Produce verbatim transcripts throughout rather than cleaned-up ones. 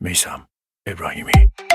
میثم ابراهیمی.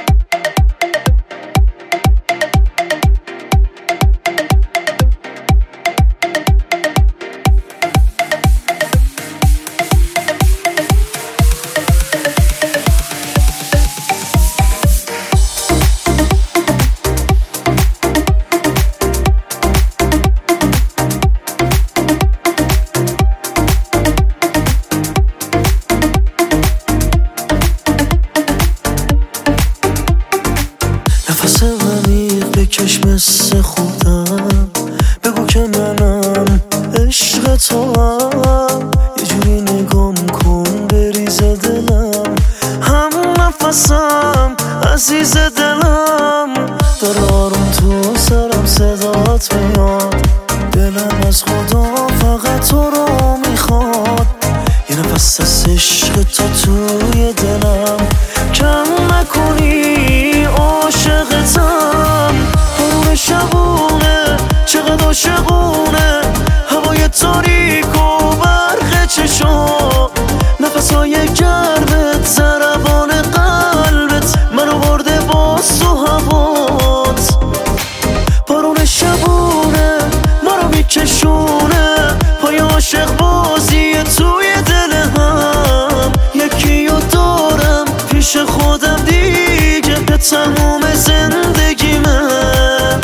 نفس عمیق بکش مثل خودم، بگو که منم عشق تو هم، یه جوری نگام کن بریز دلم، هم نفسم عزیز دلم، داره آروم تو سرم صدات میاد، دلم از خدا فقط تو رو میخواد، یه نفس از عشق تو توی دلم، کم نکنی عاشقتم. غروب شبونه چقدر عاشقونه، هوای تاریک و برق چشام، نفسهای گرمت ضربان قلبت منو برده باز تو هوات، بارون شبونه مرا میکشونه، پای عاشق بازی توی دل هم، یکیو دارم پیش خودم دیگه به تموم زندگی من.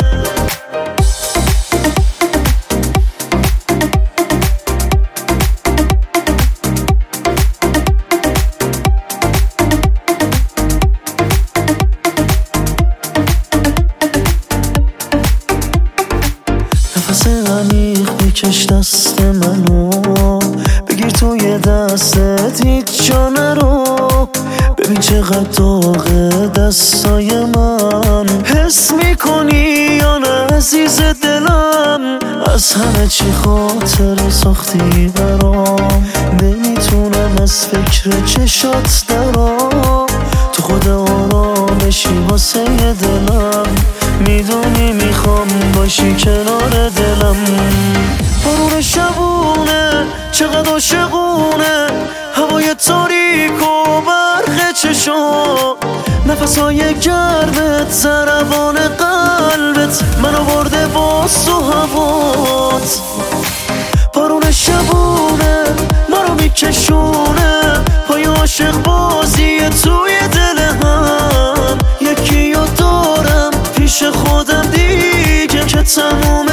نفس عمیق بکش دست منو، بگیر توی دستت هیچ جا نرو، ببین چقدر داغه دستای من، حس میکنی یا نه عزیز دلم، از همه چی خاطر ساختی برام، نمیتونم از فکر چشات درام، تو خود آرامشی واسه دلم، میدونی میخوام باشی کنار دلم، بارون شبونه چقدر عاشقونه، هوای تاریک و برق چشام، نفسهای گرمت ضربان قلبت منو برده باز تو هوات، بارون شبونه مرا میکشونه، پای عاشق بازی توی دل هم، یکیو دارم پیش خودم دیگه که تموم